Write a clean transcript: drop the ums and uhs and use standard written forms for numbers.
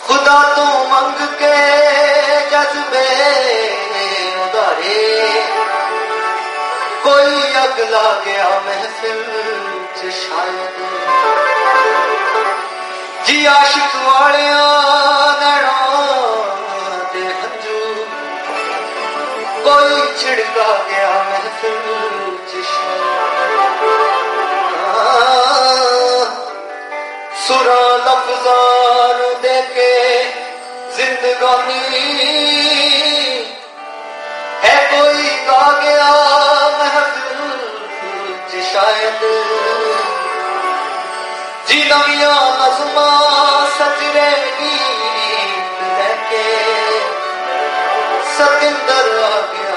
खुदा तो मंग के जज्बे उधारे कोई अगला गया महफिल च शायद जी आशिक वालिया नैना दे हंजू कोई छिड़का गया महफिल च शायद सुरा लफ्ज़ां दे के जिंदगानी है कोई गा गया महफिल च शायद जी नविया नज़्मा सजरे गीत लेके सतिंदर आ गया